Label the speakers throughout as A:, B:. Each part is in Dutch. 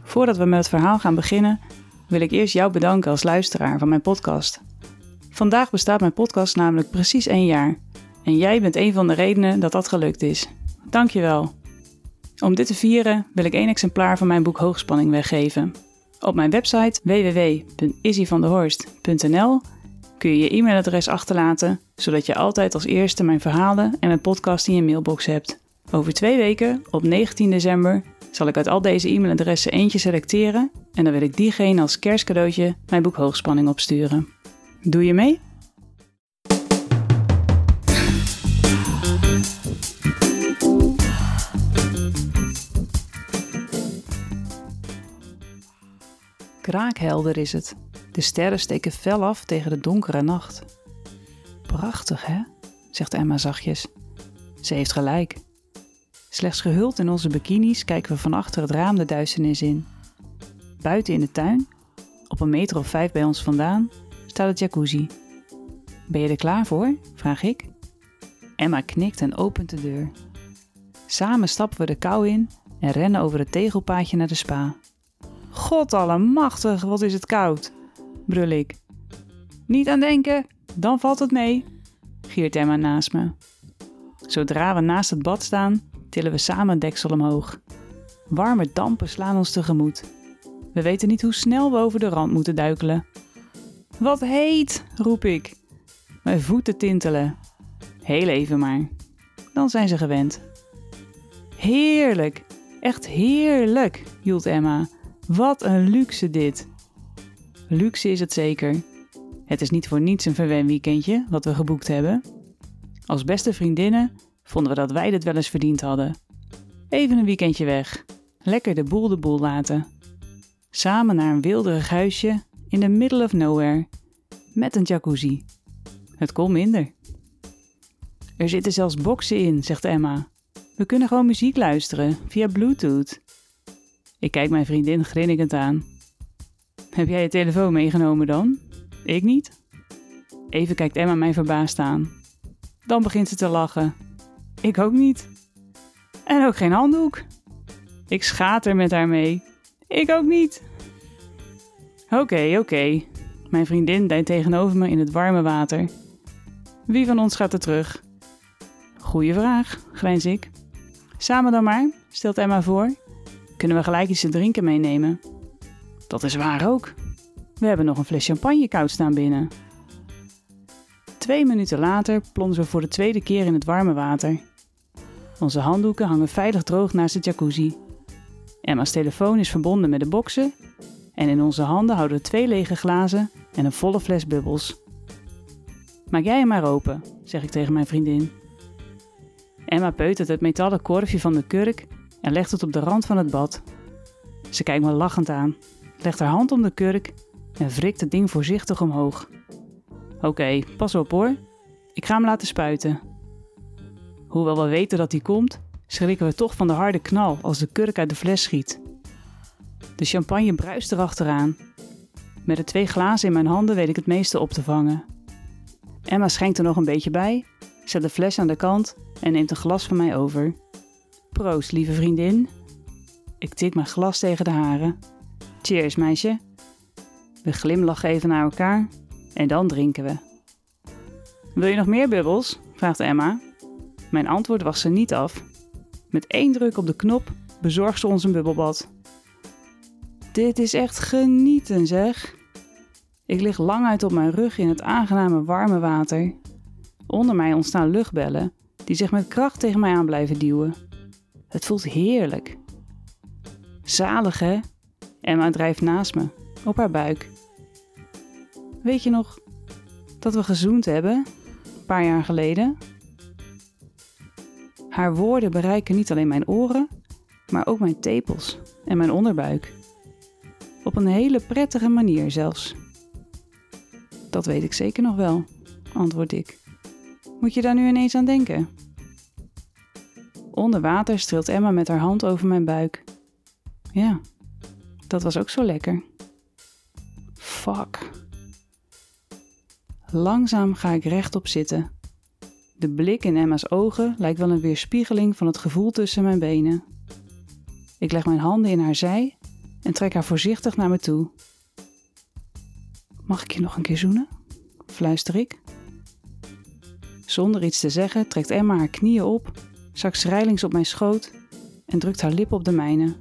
A: Voordat we met het verhaal gaan beginnen, wil ik eerst jou bedanken als luisteraar van mijn podcast. Vandaag bestaat mijn podcast namelijk precies 1 jaar. En jij bent een van de redenen dat dat gelukt is. Dankjewel. Om dit te vieren wil ik 1 exemplaar van mijn boek Hoogspanning weggeven. Op mijn website www.izzyvandehorst.nl kun je je e-mailadres achterlaten, zodat je altijd als eerste mijn verhalen en mijn podcast in je mailbox hebt. Over 2 weken, op 19 december, zal ik uit al deze e-mailadressen eentje selecteren en dan wil ik diegene als kerstcadeautje mijn boek Hoogspanning opsturen. Doe je mee? Kraakhelder is het. De sterren steken fel af tegen de donkere nacht. Prachtig, hè? Zegt Emma zachtjes. Ze heeft gelijk. Slechts gehuld in onze bikinis kijken we van achter het raam de duisternis in. Buiten in de tuin, op 1 meter of 5 bij ons vandaan, staat het jacuzzi. Ben je er klaar voor? Vraag ik. Emma knikt en opent de deur. Samen stappen we de kou in en rennen over het tegelpaadje naar de spa. God allemachtig, wat is het koud, brul ik. Niet aan denken, dan valt het mee, giert Emma naast me. Zodra we naast het bad staan, tillen we samen het deksel omhoog. Warme dampen slaan ons tegemoet. We weten niet hoe snel we over de rand moeten duikelen. Wat heet, roep ik. Mijn voeten tintelen. Heel even maar. Dan zijn ze gewend. Heerlijk, echt heerlijk, joelt Emma. Wat een luxe dit. Luxe is het zeker. Het is niet voor niets een verwenweekendje wat we geboekt hebben. Als beste vriendinnen vonden we dat wij dit wel eens verdiend hadden. Even een weekendje weg. Lekker de boel laten. Samen naar een wilderig huisje in the middle of nowhere. Met een jacuzzi. Het kon minder. Er zitten zelfs boxen in, zegt Emma. We kunnen gewoon muziek luisteren via Bluetooth. Ik kijk mijn vriendin grinnikend aan. Heb jij je telefoon meegenomen dan? Ik niet. Even kijkt Emma mij verbaasd aan. Dan begint ze te lachen. Ik ook niet. En ook geen handdoek. Ik schater met haar mee. Ik ook niet. Oké. Mijn vriendin dijt tegenover me in het warme water. Wie van ons gaat er terug? Goeie vraag, grijns ik. Samen dan maar, stelt Emma voor. Kunnen we gelijk iets te drinken meenemen? Dat is waar ook. We hebben nog een fles champagne koud staan binnen. 2 minuten later plonzen we voor de 2e keer in het warme water. Onze handdoeken hangen veilig droog naast de jacuzzi. Emma's telefoon is verbonden met de boxen en in onze handen houden we 2 lege glazen en een volle fles bubbels. Maak jij hem maar open, zeg ik tegen mijn vriendin. Emma peutert het metalen korfje van de kurk en legt het op de rand van het bad. Ze kijkt me lachend aan, legt haar hand om de kurk en wrikt het ding voorzichtig omhoog. Oké, pas op hoor. Ik ga hem laten spuiten. Hoewel we weten dat hij komt, schrikken we toch van de harde knal als de kurk uit de fles schiet. De champagne bruist erachteraan. Met de 2 glazen in mijn handen weet ik het meeste op te vangen. Emma schenkt er nog een beetje bij, zet de fles aan de kant en neemt een glas van mij over. Proost, lieve vriendin. Ik tik mijn glas tegen de hare. Cheers, meisje. We glimlachen even naar elkaar en dan drinken we. Wil je nog meer bubbels? Vraagt Emma. Mijn antwoord wacht ze niet af. Met 1 druk op de knop bezorgt ze ons een bubbelbad. Dit is echt genieten, zeg. Ik lig lang uit op mijn rug in het aangename warme water. Onder mij ontstaan luchtbellen die zich met kracht tegen mij aan blijven duwen. Het voelt heerlijk. Zalig, hè? Emma drijft naast me, op haar buik. Weet je nog dat we gezoend hebben, een paar jaar geleden? Haar woorden bereiken niet alleen mijn oren, maar ook mijn tepels en mijn onderbuik. Op een hele prettige manier zelfs. Dat weet ik zeker nog wel, antwoord ik. Moet je daar nu ineens aan denken? Onder water streelt Emma met haar hand over mijn buik. Ja, dat was ook zo lekker. Fuck. Langzaam ga ik rechtop zitten. De blik in Emma's ogen lijkt wel een weerspiegeling van het gevoel tussen mijn benen. Ik leg mijn handen in haar zij en trek haar voorzichtig naar me toe. Mag ik je nog een keer zoenen? Fluister ik. Zonder iets te zeggen trekt Emma haar knieën op, zakt schrijlings op mijn schoot en drukt haar lippen op de mijne.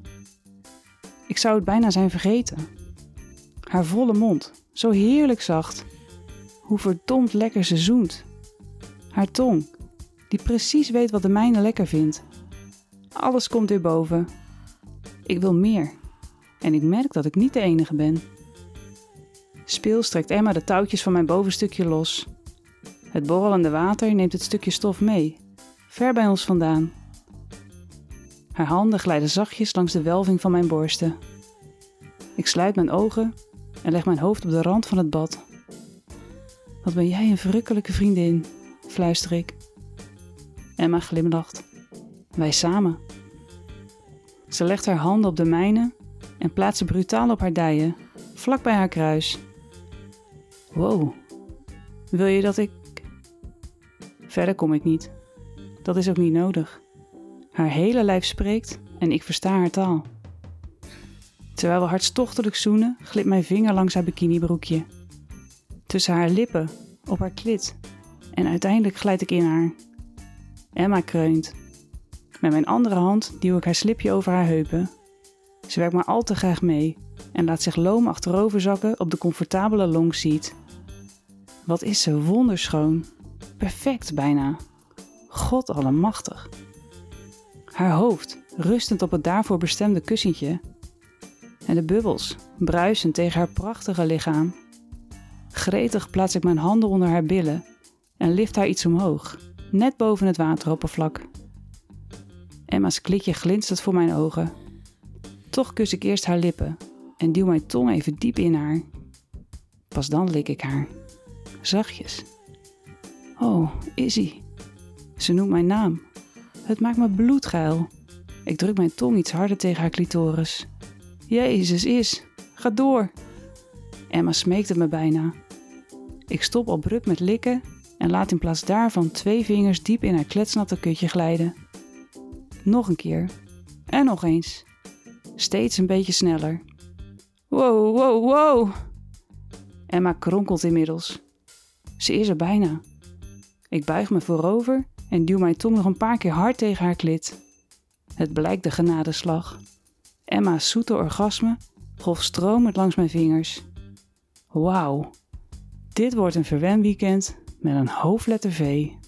A: Ik zou het bijna zijn vergeten. Haar volle mond, zo heerlijk zacht. Hoe verdomd lekker ze zoent. Haar tong, die precies weet wat de mijne lekker vindt. Alles komt weer boven. Ik wil meer. En ik merk dat ik niet de enige ben. Speels trekt Emma de touwtjes van mijn bovenstukje los. Het borrelende water neemt het stukje stof mee, ver bij ons vandaan. Haar handen glijden zachtjes langs de welving van mijn borsten. Ik sluit mijn ogen en leg mijn hoofd op de rand van het bad. Wat ben jij een verrukkelijke vriendin, fluister ik. Emma glimlacht. Wij samen. Ze legt haar handen op de mijne en plaatst ze brutaal op haar dijen, vlak bij haar kruis. Wow, wil je dat ik... Verder kom ik niet. Dat is ook niet nodig. Haar hele lijf spreekt en ik versta haar taal. Terwijl we hartstochtelijk zoenen, glipt mijn vinger langs haar bikinibroekje. Tussen haar lippen, op haar klit. En uiteindelijk glijd ik in haar. Emma kreunt. Met mijn andere hand duw ik haar slipje over haar heupen. Ze werkt maar al te graag mee en laat zich loom achterover zakken op de comfortabele longseat. Wat is ze wonderschoon. Perfect bijna. God allemachtig. Haar hoofd rustend op het daarvoor bestemde kussentje. En de bubbels bruisend tegen haar prachtige lichaam. Gretig plaats ik mijn handen onder haar billen en lift haar iets omhoog, net boven het wateroppervlak. Emma's klitje glinstert voor mijn ogen. Toch kus ik eerst haar lippen en duw mijn tong even diep in haar. Pas dan lik ik haar. Zachtjes. Oh, Izzy. Ze noemt mijn naam. Het maakt me bloedgeil. Ik druk mijn tong iets harder tegen haar clitoris. Jezus, Is, ga door. Emma smeekt het me bijna. Ik stop abrupt met likken en laat in plaats daarvan 2 vingers diep in haar kletsnatte kutje glijden. Nog een keer. En nog eens. Steeds een beetje sneller. Wow, wow, wow. Emma kronkelt inmiddels. Ze is er bijna. Ik buig me voorover en duw mijn tong nog een paar keer hard tegen haar klit. Het blijkt de genadeslag. Emma's zoete orgasme golft stromend langs mijn vingers. Wauw. Dit wordt een verwenweekend met een hoofdletter V.